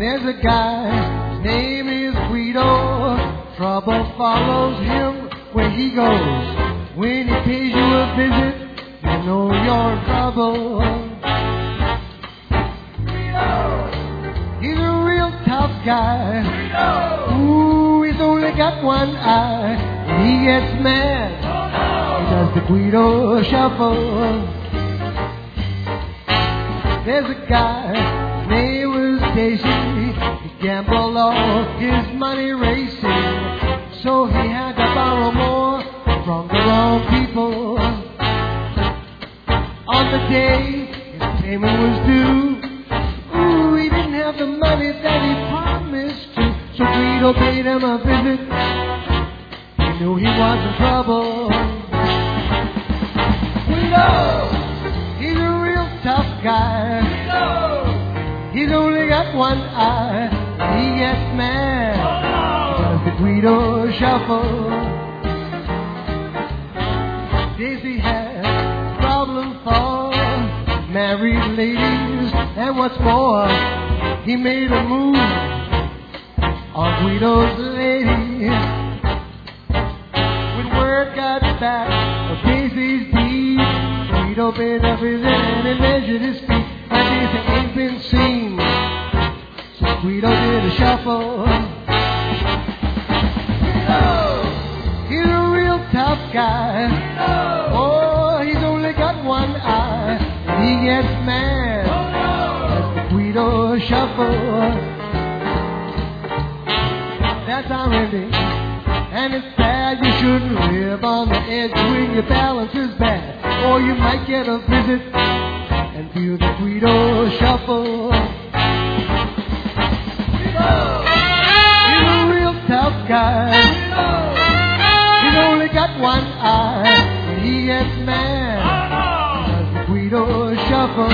There's a guy, his name is Guido. Trouble follows him where he goes. When he pays you a visit, you know you're in trouble. Guido! He's a real tough guy. Guido! Ooh, he's only got one eye. When he gets mad, he does the Guido shuffle. There's a guy, his name was Casey. He gambled all his money racing, so he had to borrow more from the wrong people. On the day his payment was due, ooh, he didn't have the money that he promised to, so Guido paid him a visit. He knew he was in trouble. Guido! He's a real tough guy. He's only got one eye. He gets mad. He does the Guido shuffle. Daisy has problem for married ladies, and what's more, he made a move on Guido's lady. When word got back of Daisy's deed, Guido paid up his hand and measured his feet. And Daisy ain't been seen, so Guido did a shuffle. Guido, he's a real tough guy. Guido. Oh, he's only got one eye. And he gets mad. That's the Guido shuffle. That's our ending, and it's bad. You shouldn't live on the edge when your balance is bad, or you might get a visit and feel the Guido shuffle. Guido! He's a real tough guy. Guido! He's only got one eye, and he gets mad. He does the Guido shuffle.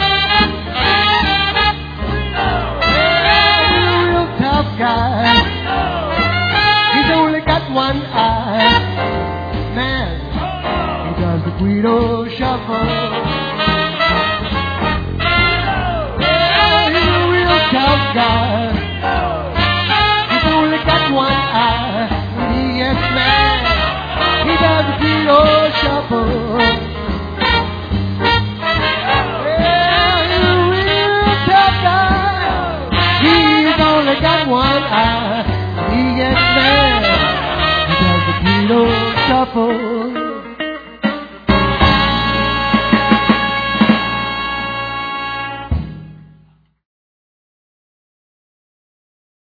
Yeah, he's a real tough guy. He's only got one eye. Man, he does the Guido shuffle. Tough guy. He's only got one eye. When he gets mad, he does the Guido shuffle. Yeah, he's a real tough guy. He's only got one eye. When he gets mad,